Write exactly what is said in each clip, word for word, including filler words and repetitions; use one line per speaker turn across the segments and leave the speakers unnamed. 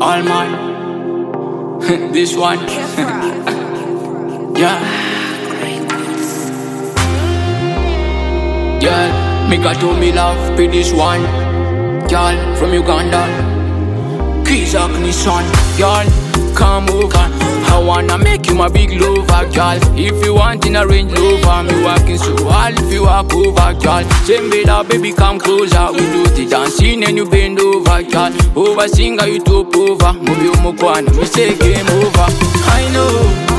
all mine. This one, yeah. Girl, me got to me love for this one. Girl, from Uganda, Kizak Nissan. Girl, come over, I wanna make you my big lover, girl. If you want in a Range Rover, me walking so hard if you walk over, girl. Same better, baby, come closer. We do the dancing and you bend over, girl. Over singer, you top over. Move your mukwana, me say game over. I know,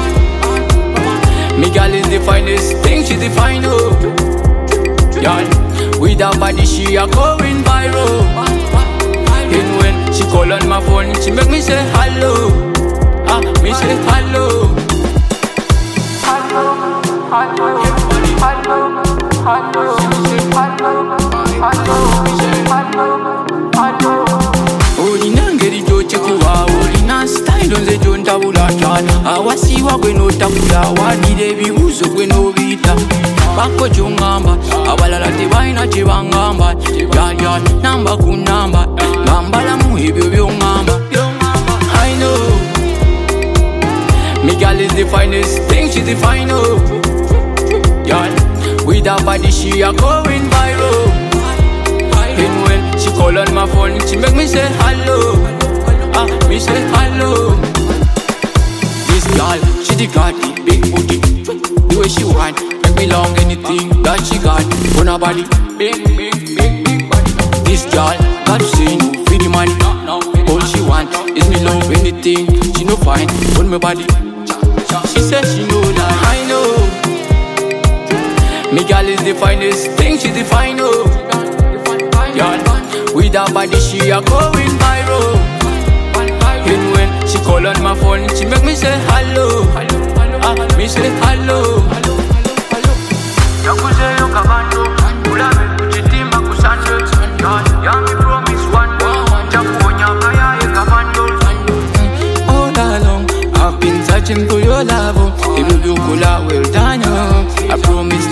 me girl is the finest thing, she's the final, girl. With her body, she a going viral. And when she call on my phone, she make me say hello. Ah, me say hello. Hello, hello, hello, hello. She me say hello, hello, hello, hello. Olina ngeri joche kuwa, olina style onze jonta bula chan. Awasiwa kwe no takula, wadi debi uso kwe no vita. Bako chungamba, abalala tibaina chibangamba. Yal yal, namba kunamba, namba la muhibyo byongamba. I know, me girl is the finest thing, she's the final, girl. With her body, she a going viral. And when she call on my phone, she make me say hello. Ah, me say hello. This girl, she the got the big booty. The way she want, make me long anything that she got on her body. Big, big, big, big body. This girl, got to say no for the money. All she want is me love anything. She no fine on my body. She said she know that I know. Me girl is the finest thing, she's the final, girl. With her body, she a going viral. And when she call on my phone, she make me say hello. Ah, me say hello. Yakuze yo kabando, ulabe kuchitima kusando. Yami promise one day, jakuonya kaya ye kabando. All along, I've been searching for your love. If you do kula, well done. I promise